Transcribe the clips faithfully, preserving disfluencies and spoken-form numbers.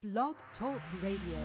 Blog Talk Radio.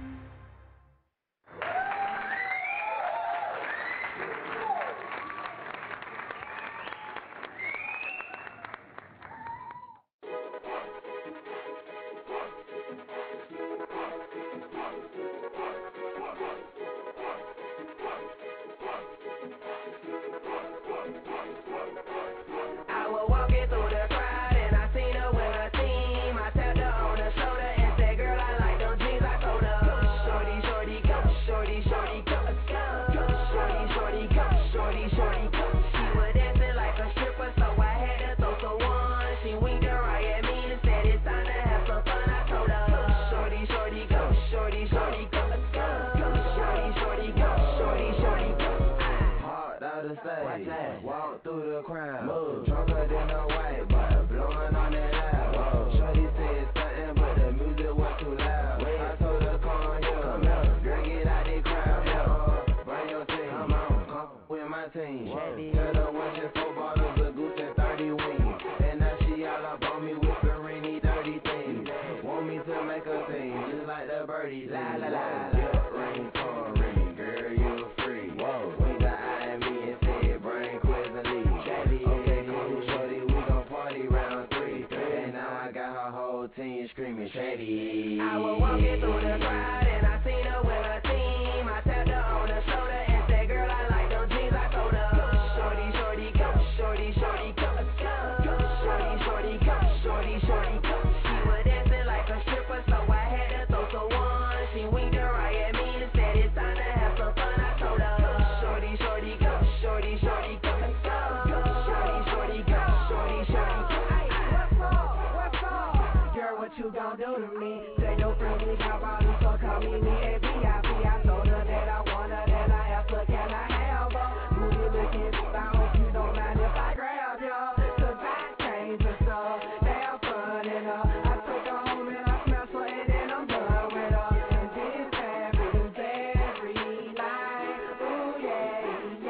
Walk through the crowd, move, drunker than a white boy, blowing on that loud. Shorty said something, but the music was too loud. I told her come here, come here, girl get out the crowd. Yeah, bring your team, come on, come with my team. Tell her one just four bottles of goose and thirty wings, and now she all up on me whispering these dirty things. Want me to make a scene, just like the birdie, la la la la. Ring, tongue, ring, girl you free. Whoa, we got eye at me and said bring quiz and leave. Okay, cool, shorty, we gon' party round three. And now I got her whole team screaming shady. I was walking through the crowd and I seen her with her team. I tapped her on the shoulder and said, girl, I like them jeans. I told her, shorty, shorty, go, shorty, shorty, go, go, shorty, shorty, go, shorty, shorty, go. She was dancing like a stripper, so I had to throw some one. She winked her right at me and said, it's time to have some fun. I told her, shorty, shorty, go, shorty, shorty, go, go, shorty, shorty, go, shorty, shorty, go. What's up? What's up? Girl, what you gon' do to me? Say your friends we got bottles, so call me me A V I P. I told her that I want her, then I asked her, can I have her? Booty looking, I hope you don't mind if I grab ya. Cause I came to some damn fun in her. I took her home and I smashed her and then I'm done with her. And this happens every night. Ooh yeah,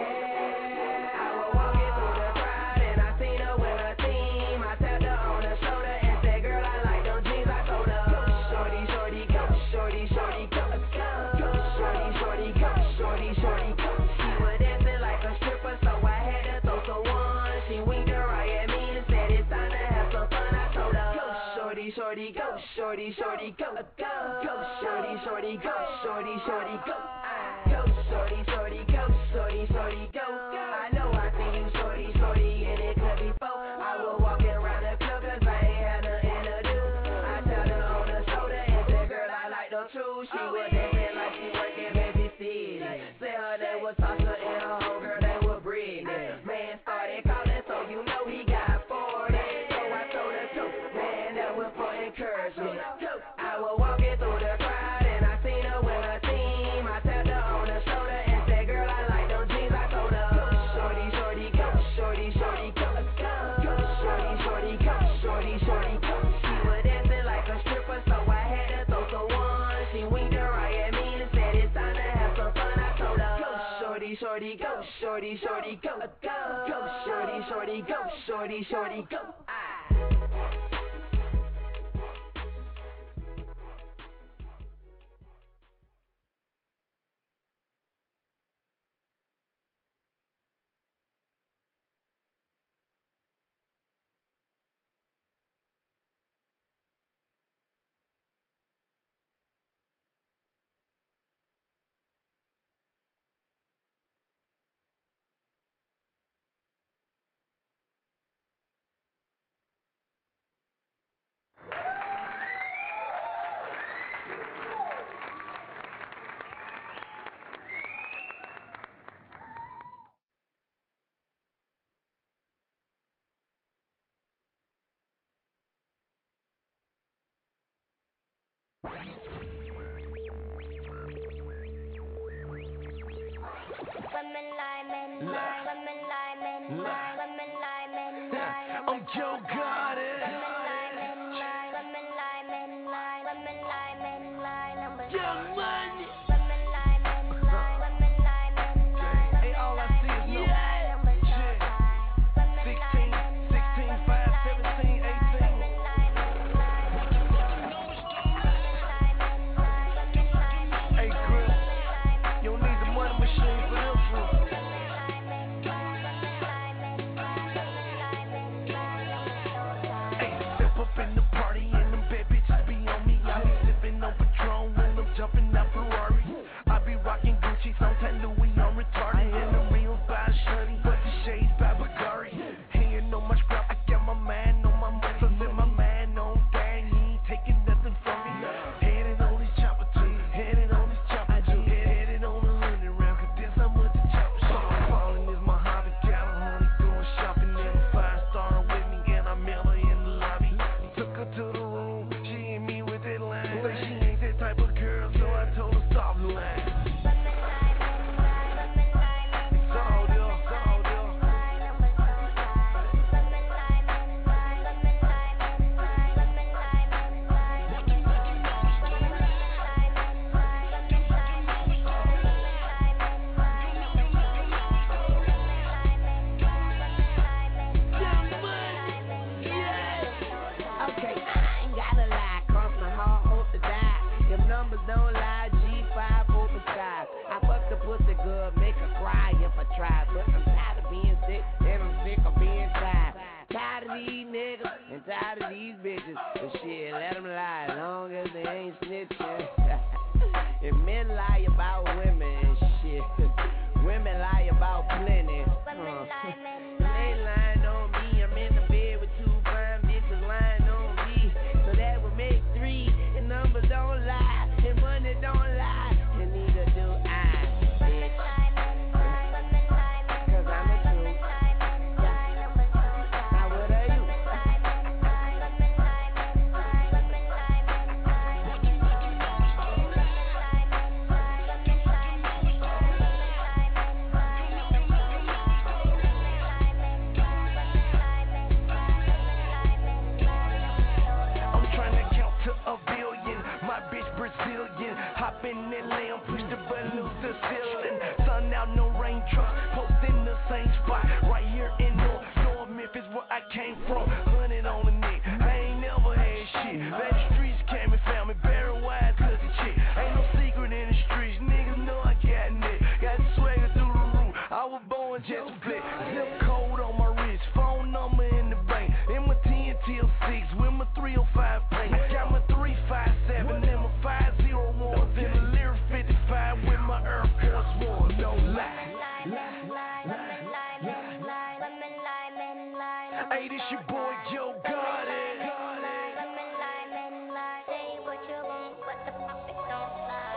yeah. I was walking through the crowd and I seen her with her team. I tapped her on the shoulder and said, girl, I like them jeans. I told her, shorty, shorty, go, shorty, shorty, go, go, shorty, shorty, go, shorty, shorty, go. She was dancing like a stripper, so I had to throw some one. She winked her right at me and said, it's time to have some fun. I told her, shorty, shorty, go, shorty, shorty, go, go, go, shorty, shorty, go, shorty, shorty, go, go, shorty, shorty, go, shorty, shorty, go. I know I seen you, shorty, shorty, and it could be four. I was walking around the club 'cause I ain't had nothing to do. I tapped her on the shoulder and said, girl, I like them too. She was dancing like she working baby city. Said her name was Tasha and her homegirl they were Britney. Man started calling, so you know he got forty. So I told her to, man, that was for encouragement. I was walking through the crowd and I seen her with her team. I tapped her on the shoulder and said, girl, I like them jeans. I told her, shorty, shorty, go, shorty, shorty, go, go, shorty, shorty, go, shorty, shorty, go. She was dancing like a stripper, so I had to throw some one. She winked her right at me and said, it's time to have some fun. I told her, shorty, shorty, go, shorty, shorty, go, go, shorty, shorty, go, shorty, shorty, go. Women lie, men lie, women lie, men lie, women lie, men lie. I'm Joe Goddard. Women lie, men lie, women lie, men lie, women lie, men lie. Number Young Money. women lie, men lie, women lie, men lie. Hey, all I see is no. Number Shit. sixteen, sixteen, five, seventeen, eighteen. Women lie, men lie. good, make her cry if I try. But I'm tired of being sick, and I'm sick of being tired. Tired of these niggas, and tired of these bitches. But shit, let them lie, as long as they ain't snitching. If men lie about women, shit, women lie about plenty. Uh, they lying on me, I'm in the bed with two fine bitches lying on me. So that would make three, and numbers don't lie, and money don't lie, and neither do I, bitch. Cause I'm a true. Now what are you? Brazilian, hop in that lamb, push the balloons to ceiling. Sun out, no rain trucks, post in the same spot. Right here in North, North Memphis, where I came from. Hundred on the neck, I ain't never had shit. Let the streets came and found me, barrel wide cause of chick. Ain't no secret in the streets, niggas know I got it. Got the swagger through the roof, I was born just to play. Zip code on my wrist, phone number in the bank. In my ten till six, with my three oh five plane. Got my three five seven and my five zero one. Then a Lear fifty-five with my Air Force One. No lie. Hey, this your boy Joe Gotti. Say what you want, but the puppet don't lie.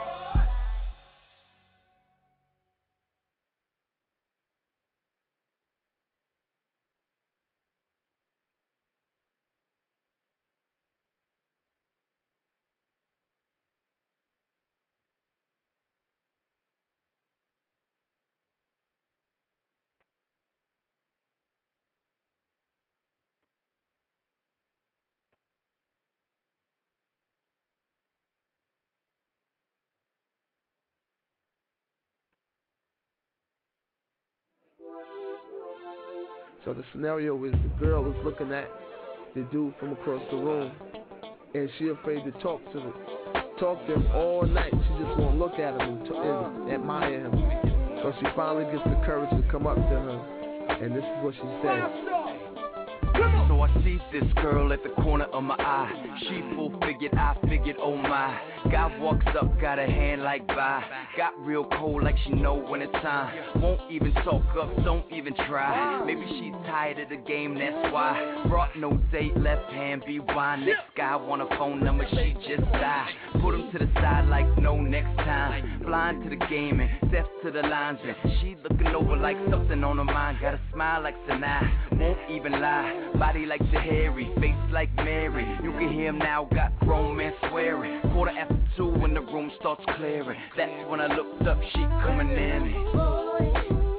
So the scenario is the girl is looking at the dude from across the room, and she afraid to talk to him, talk to him all night. She just won't look at him and, t- and admire him. So she finally gets the courage to come up to him, and this is what she says. So I see this girl at the corner of my eye. She full figured, I figured, oh my. God walks up, got a hand like bye. Got real cold like she know when it's time. Won't even talk up, don't even try. Maybe she's tired of the game, that's why. Brought no date, left hand be wine. Next guy want a phone number, she just died. Put him to the side like no next time. Blind to the game and deaf to the lines. And she looking over like something on her mind. Got a smile like Sinai, won't even lie. Body like Tahiri, face like Mary. You can hear him now, got grown men swearing. Quarter after two when the room starts clearing. That's when I looked up, she coming in. Boy,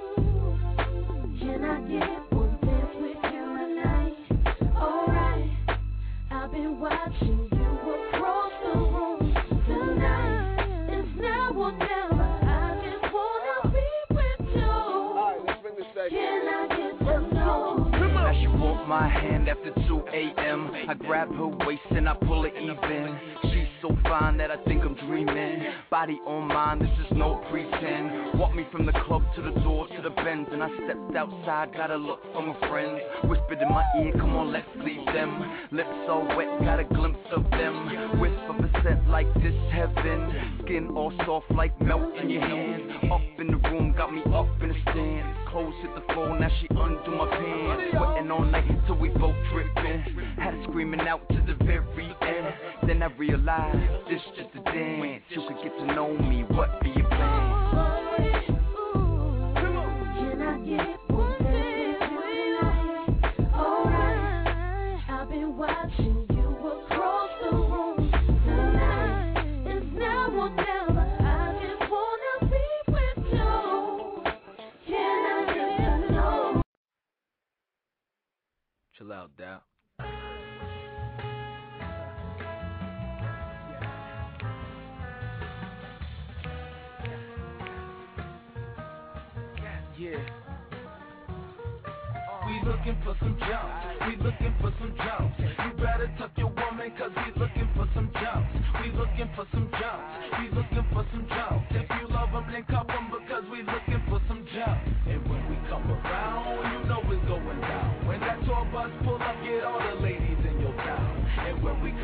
can I get one dance with you tonight? Alright, I've been watching you across the room tonight. It's now or never, I just wanna be with you. Alright, let's bring this back. Can I get to know? Now she want my hand after two a.m. I grab her waist and I pull it even. She's so fine that I think I'm dreaming. Body on mine, this is no pretend. Walked me from the club to the door to the Benz, and I stepped outside, got a look from a friend. Whispered in my ear, come on, let's leave them. Lips all wet, got a glimpse of them. Whiff of a scent like this heaven. Skin all soft like melt in your hands. Up in the room, got me up in the stand. Clothes hit the floor, now she undo my pants. Sweating all night till we both dripping. Had her screaming out to the very end. Then I realized this just a dance. You could get to know me, what be your plan? Can I get one dance with you? Alright, I've been watching you across the room tonight. It's now or never, I just wanna be with you. Can I get to know? Chill out, Dow. Yeah. We looking for some jumps. We looking for some jumps. You better tuck your woman, cause we looking for some jumps. We looking for some jumps. We looking for some jumps. If you love them, then cuff them, because we looking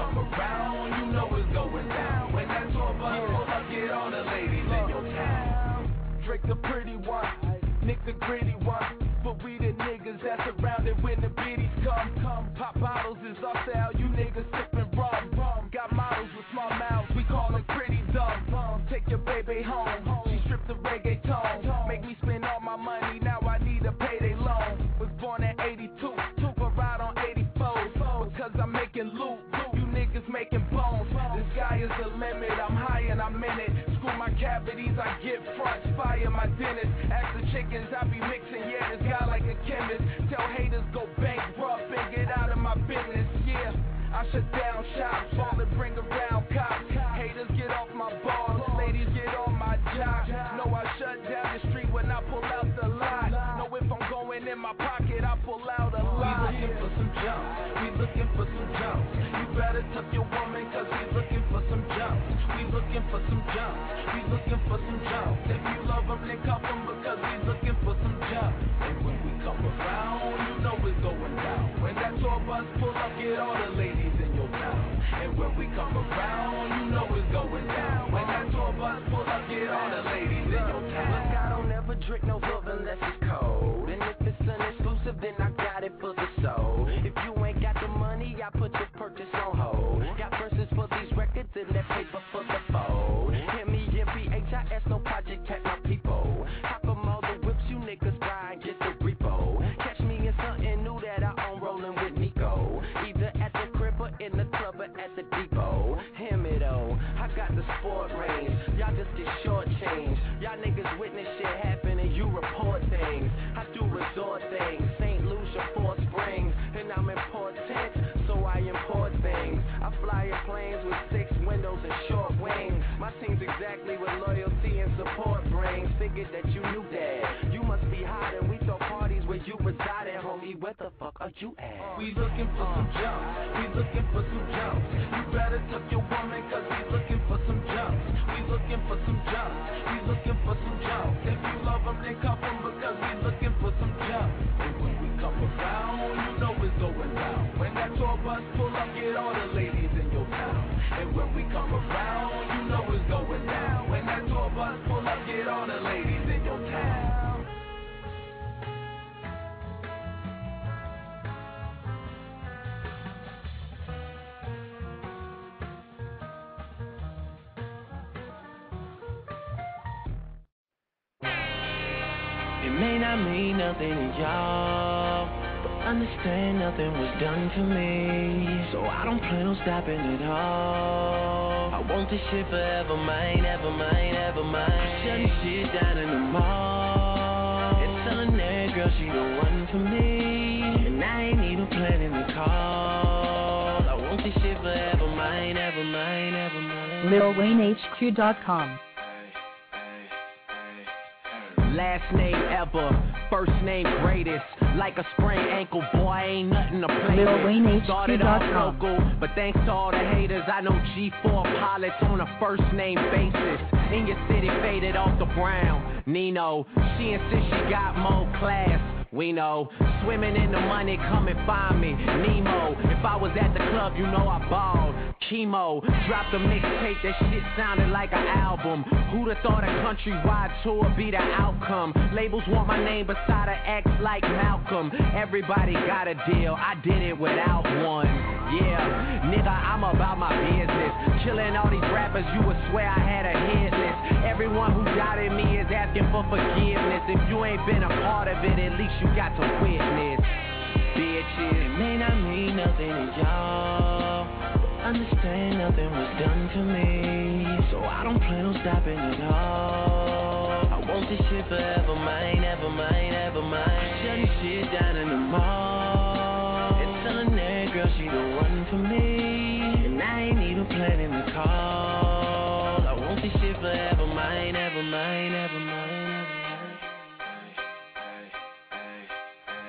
come around, you know it's going down. When that tour bus pull up, get all the ladies in your town. Drake the pretty one, Nick the gritty one. But we the niggas that's around it when the biddies come. Come, pop bottles is our style, you niggas sippin' rum. Got models with small mouths, we call it pretty dumb. Take your baby home, she stripped the reggaeton. Make me spend all my money, now I need a payday loan. Was born in eighty-two, took a ride on eighty-four. Because I'm making loot, you niggas making bones. The sky is the limit, I'm high and I'm in it. Screw my cavities, I get fronts, fire my dentist. Ask the chickens, I be mixing, yeah, this guy like a chemist. Tell haters go bankrupt and get out of my business, yeah. I shut down shops, fall and bring around cops. Haters get off my balls, ladies get on my job. Know I shut down the street when I pull out the lot. Know if I'm going in my pocket, I pull out a lot. We looking for some jumps, we looking for some jumps. You better tuck your woman, cause we looking for some jumps. We looking for some jumps, we looking for some jumps. If you love them, then cuff them, because we looking for some jumps. And when we come around, you know it's going down. When that tour bus pull up, get all the ladies in your town. And when we come around, you know it's going down. When that tour bus pull up, get all the ladies in your town. Look, I don't ever drink no love unless it's cold. And if it's an exclusive, then I got it for the soul. If you ain't got the money, I put your purchase on hold. Got verses for these records and that paper for the fold. Hear me, M P H I S, no project at my people. Hop 'em all the whips, you niggas buy and get the repo. Catch me in something new that I own, rolling with Nico. Either at the crib or in the club or at the depot. Hear me though, I got the sport range. Y'all just get short change. Y'all niggas witness shit happen and you report things. I do resort things, Saint Lucia, Fort Springs. And I'm important, so I import things. I fly in planes with six windows and short wings. My team's exactly what loyalty and support brings. Figured that you knew that. You must be hot and we throw parties where you reside at, homie. Where the fuck are you at? We looking for some jumps, we looking for some jumps. You better tuck your woman, cause we looking for some jumps. We looking for some jumps, we looking for some jumps. If you love them, then cuff them, because we looking for some jumps. And when we come around, you know it's going down. When that tour bus pull up, get all the ladies in your town. And when we come around, you know it's going down. When that tour bus pull up, get all the ladies in your town. It may not mean nothing to y'all, but understand nothing was done for me. So I don't plan on stopping at all. I want this shit forever, mine, ever mine, ever mine. Shutting shit down in the mall and telling that girl she the one for me. And I ain't even planning the call. I want this shit forever, mine, ever mine, ever mine. Lil Wayne H Q dot com. Last name ever, first name greatest. Like a sprained ankle, boy, ain't nothing to play Lil Wayne H with. Q Started dot off com. local, but thanks to all the haters, I know G four pilots on a first name basis. In your city, faded off the brown. Nino, she insists she got more class. We know, swimming in the money, come and find me. Nemo, if I was at the club, you know I balled. Chemo, dropped a mixtape, that shit sounded like an album. Who'da thought a countrywide tour be the outcome? Labels want my name beside an X like Malcolm. Everybody got a deal, I did it without one. Yeah, nigga, I'm about my business. Killing all these rappers, you would swear I had a hit list. Everyone who doubted me is asking for forgiveness. If you ain't been a part of it, at least you got to witness. Bitches, it may not mean nothing to y'all, but understand nothing was done to me. So I don't plan on stopping at all. I want this shit forever, mine, ever mine, ever mine. Shutting shit down in the mall and telling that girl she the one for me. And I ain't even planning the call. I want this shit forever, mine, ever mine, ever mine. I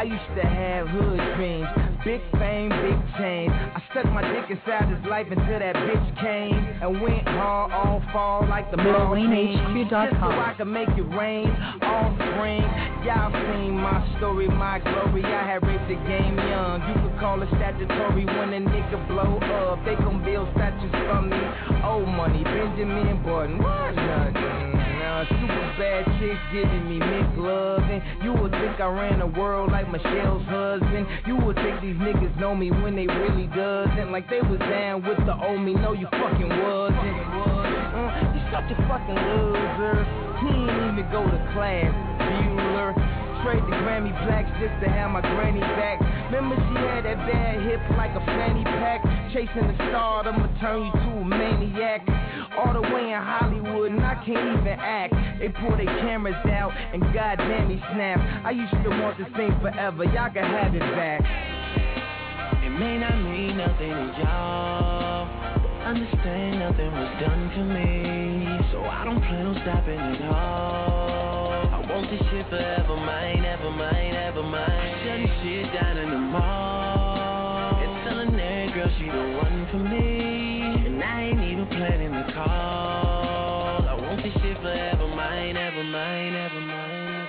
used to have hood dreams, big fame, big change. I stuck my dick inside his life until that bitch came and went hard all fall like the ball team. Just so I could make it rain all spring. Y'all seen my story, my glory. I had raped the game young. You could call it statutory when a nigga blow up. They gon' build statues for me. Old money, Benjamin Button, what nothing. Now super bad chicks giving me McLovin'. You would think I ran the world like Michelle's husband. You would think these niggas know me when they really doesn't. Like they was down with the old me. No, you fucking wasn't. Mm, you such a fucking loser. He ain't even go to class, Bueller. Trade the Grammy blacks just to have my granny back. Remember she had that bad hip like a fanny pack. Chasing the star, I'ma turn you to a maniac. All the way in Hollywood and I can't even act. They pull their cameras out and goddamn he snap. I used to want this thing forever, y'all can have it back. It may not mean nothing to y'all. Understand nothing was done for me, so I don't plan on stopping at all. I want this shit forever, mine, ever mine, ever mine. Shutting shit down in the mall and telling that girl she the one for me, and I ain't even planning the call. I want this shit forever, mine, ever mine, ever mine.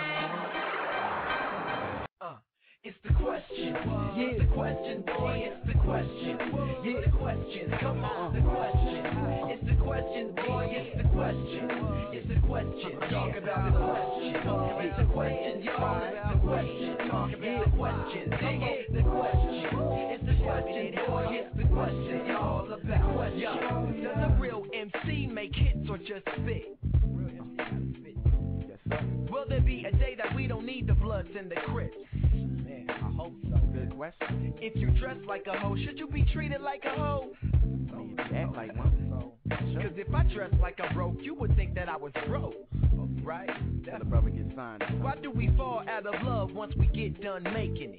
Uh, it's the question, yeah, the question, boy, it's the question, yeah, the question, come on, the question, it's the question, boy, it's the question, it's the question, talk about the question, it's the question, y'all, it's the question, talk about the question, dig it, the question, it's the question, boy, it's the question, y'all, about question. Does a real M C make hits or just spit? Will there be a day that we don't need the Bloods and the Crips? Man, I hope so. Good question. If you dress like a hoe, should you be treated like a hoe? I mean, if you act like one. Cause if I dress like I'm broke, you would think that I was broke. Right? That'll probably get signed. Why do we fall out of love once we get done making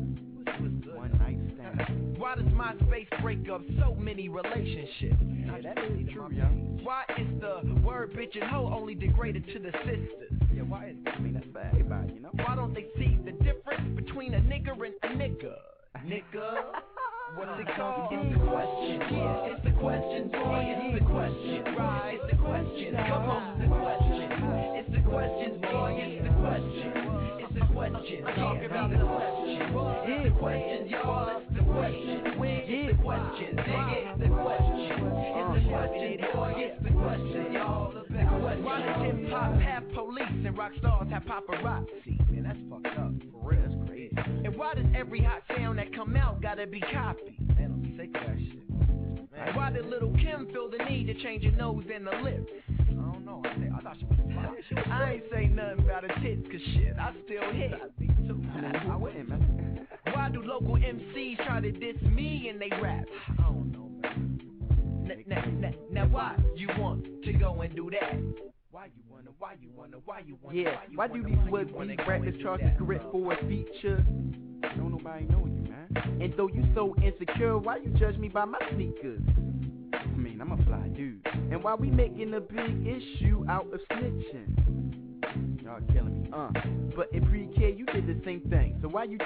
it? One night stand. Why does MySpace break up so many relationships? Yeah, that is true, young. Why is the word bitch and hoe only degraded to the sisters? Yeah, why is I mean, that's for everybody, you know? Why don't they see the difference between a nigger and a nigga? Nigga? What's it called? It's the question, yeah. It's the question, boy. It's the question, right? It's the question. Come on, the question. It's the question, boy. It's the question. It's the question. Talk about the question. It's the question, y'all. It's the question. It's the question. Dig it. The question. It's the question, boy. It's the question, y'all. The question. Why does hip hop have police and rock stars have paparazzi? Man, that's fucked up. For real, that's crazy. And why does every hot sound that come out gotta be copied? Man, I'm sick of that shit. Man. Why did Little Kim feel the need to change her nose and the lips? I don't know. I, think, I thought she was fine. I ain't say nothing about her tits, cause shit, I still hit. Me too. I wouldn't, man. Why do local M Cs try to diss me and they rap? I don't know, man. Now, now, now why you want to go and do that? Why you wanna, why you wanna, why you wanna, yeah, why, why do these would these rappers charge a career for a feature? Don't nobody know you, man. And though you so insecure, why you judge me by my sneakers? I mean, I'm a fly dude. And why we making a big issue out of snitching? Y'all killing me, uh. But in pre-K, you did the same thing, so why you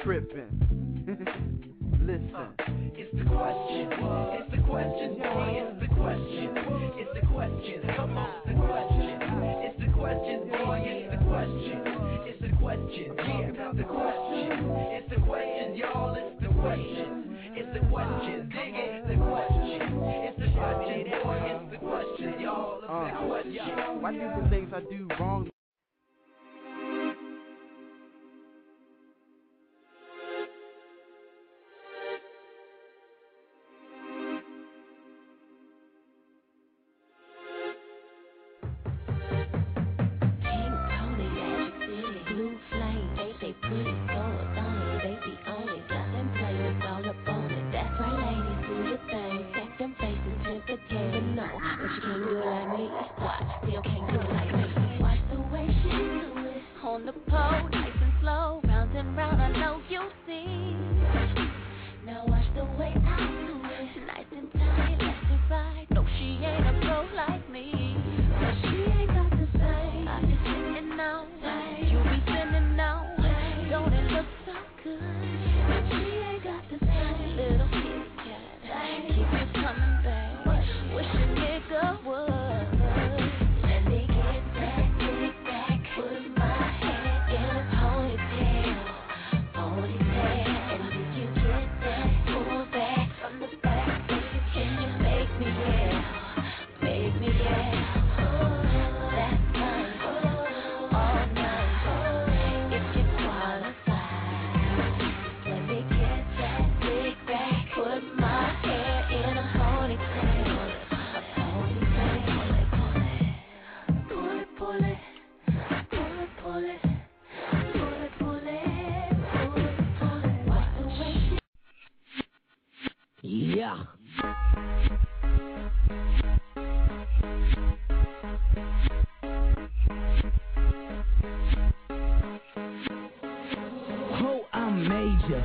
tripping? Listen. Uh, it's the question, it's the question, boy, it's the question, it's the question, come on, the question, it's the question, boy, it's the question, it's the question, yeah, the question, it's the question, y'all, it's the question, it's the question, dig it, the question, it's the question, boy, it's the question, y'all, uh, the question. Why do the things I do wrong? Good.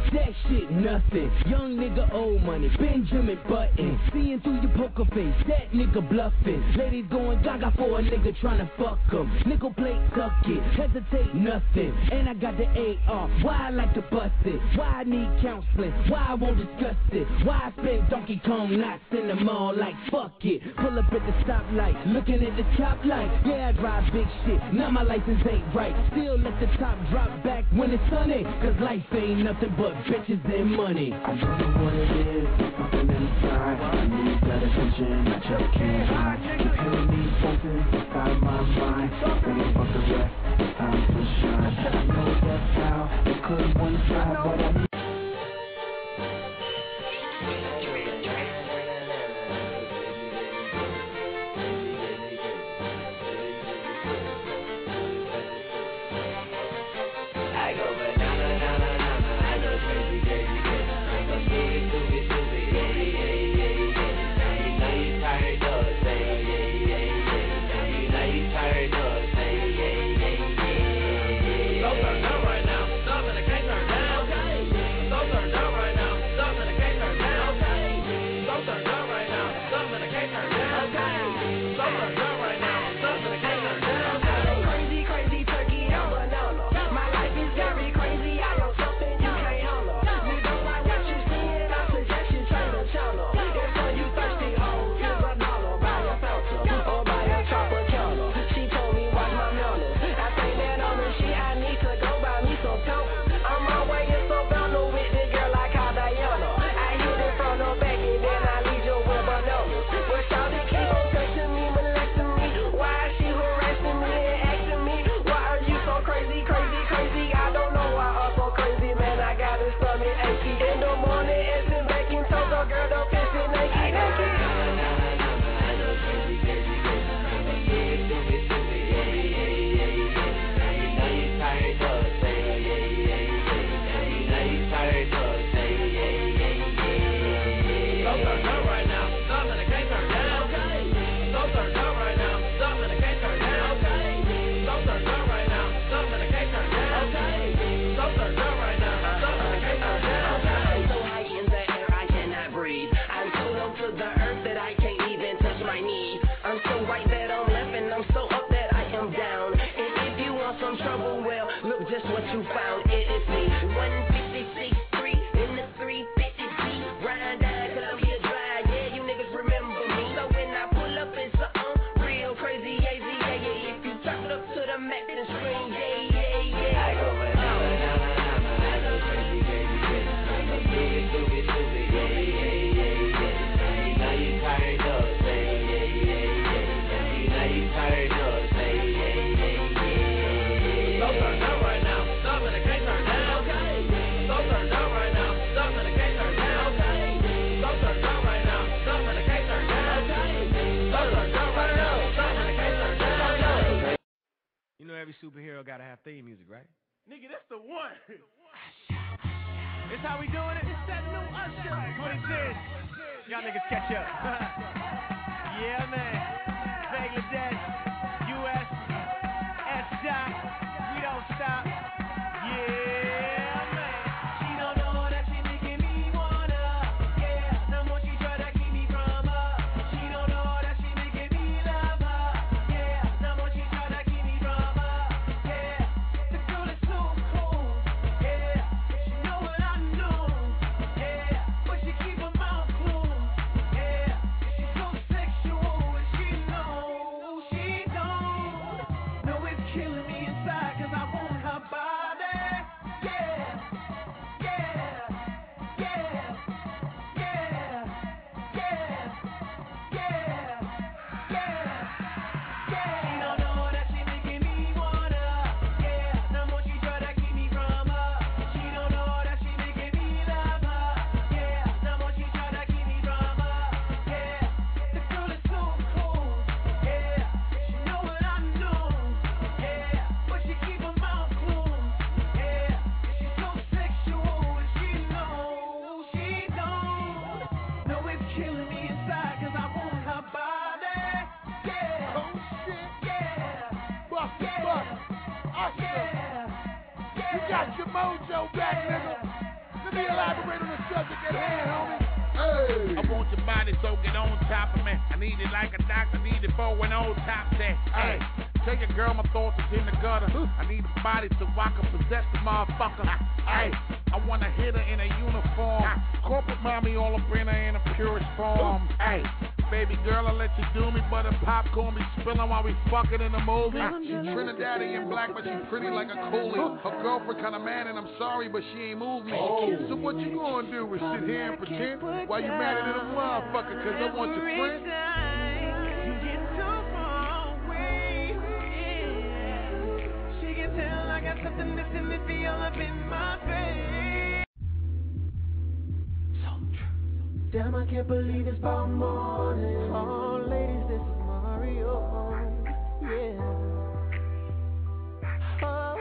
That shit nothing. Young nigga, old money. Benjamin Button. Seeing through your poker face. That nigga bluffing. Ladies going gaga for a nigga tryna fuck 'em. Nickel plate, suck it. Hesitate, nothing. And I got the A R. Why I like to bust it? Why I need counseling? Why I won't discuss it? Why I spend Donkey Kong knots in the mall like fuck it? Pull up at the stoplight, looking at the top light. Yeah, I drive big shit. Now my license ain't right. Still let the top drop back when it's sunny. Cause life ain't nothing but bitches and money. I don't know what it is, something inside. I need that attention, I just can't hide. Keep hearing these voices inside my mind. Waiting for the rest, it's time to shine. I know that's how it could one side, but I need. Every superhero gotta have theme music, right? Nigga, that's the one. It's how we doing it. It's that new Usher. twenty ten. Y'all niggas catch up. Yeah, man. Bangladesh, U S, S-Dot. We don't stop. Yeah, man. She don't know that she making me wanna. Yeah, the more she try to keep me from her. She don't know that she making me love her. Yeah, the more she try to keep me from her. Got your mojo back, nigga. Let me elaborate on the subject at hand, homie. Hey. I want your body so get on top of me. I need it like a doctor, need it for an old top set. Hey. Tell your girl my thoughts is in the gutter. I need a body so I can possess the motherfucker. Hey, I wanna hit her in a uniform. Corporate mommy all up in her in a purest form. Hey, baby girl, I let you do me, but the popcorn be spilling while we fucking in the movie. She Trinidadian black, but she pretty like a coolie. Her girlfriend kinda mad and I'm sorry, but she ain't moved me. Oh. So what you gonna do is sit here and pretend while you mad at a motherfucker, cause I want your friend? Tell I got something missing, it be all up in my face. So true. Damn, I can't believe it's about morning. Oh, ladies, this is Mario. Yeah. Oh.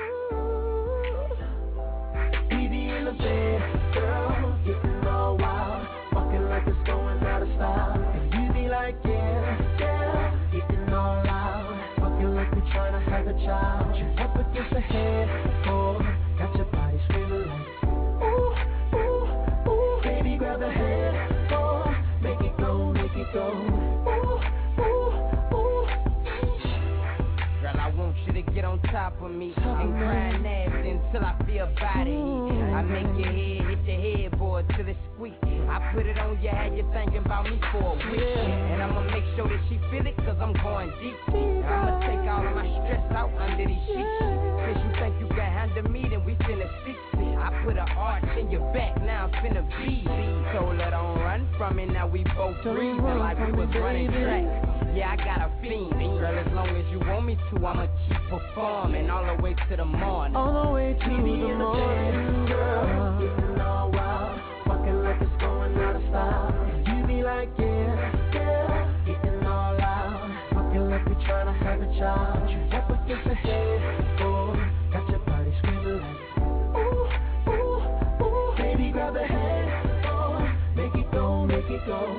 We be in the bed, girl, getting all wild, walking like it's going out of style. And you be like, yeah, yeah, getting all loud, walking like we trying to have a child. Up against the head, oh, got your body screaming like, ooh, ooh, ooh, baby, grab the head, oh, make it go, make it go, ooh, ooh, ooh. Girl, I want you to get on top of me and grind nasty until I feel body heat. I make your head hit the headboard till it squeak. I put it on your head, you're thinking about me for a week. And I'ma make sure that she feel it, cause I'm going deep. I'ma take all of my stress out under these sheets. Cause you think you can handle me, then we finna see. I put an arch in your back, now I'm finna be. So let on run from it, now we both breathing like we was running track. Yeah, I got a fiend, girl, as long as you want me to, I'ma keep performing all the way to the morning. All the way to the morning, girl, getting all wild, fucking like it's going out of style. You be like, yeah, yeah, getting all loud, fucking like we tryna have a child. You up against the head, oh, got your body screaming like, ooh, ooh, ooh, baby, grab the head, oh, make it go, make it go.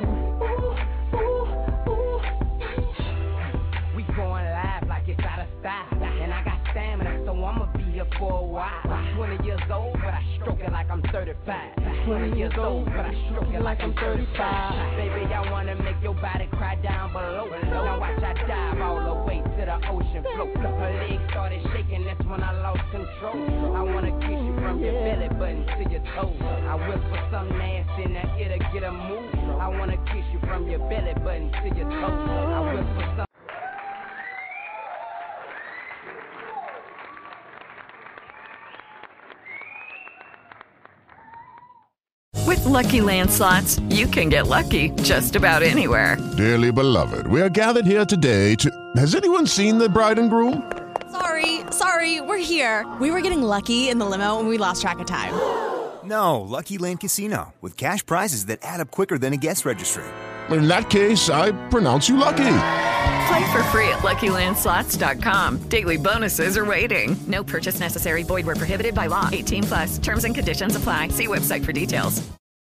Going live like it's out of style. And I got stamina, so I'ma be here for a while. twenty years old, but I stroke it like I'm thirty-five. twenty years old, but I stroke it like I'm thirty-five. Baby, I wanna make your body cry down below. Now watch I dive all the way to the ocean floor. Her legs started shaking, that's when I lost control. I wanna kiss you from your belly button to your toes. I whisper some nasty, now it'll get a move. I wanna kiss you from your belly button to your toes. I whisper some. With Lucky Land Slots, you can get lucky just about anywhere. Dearly beloved, we are gathered here today to... Has anyone seen the bride and groom? Sorry, sorry, we're here. We were getting lucky in the limo and we lost track of time. No, Lucky Land Casino, with cash prizes that add up quicker than a guest registry. In that case, I pronounce you lucky. Play for free at Lucky Land Slots dot com. Daily bonuses are waiting. No purchase necessary. Void where prohibited by law. eighteen plus. Terms and conditions apply. See website for details.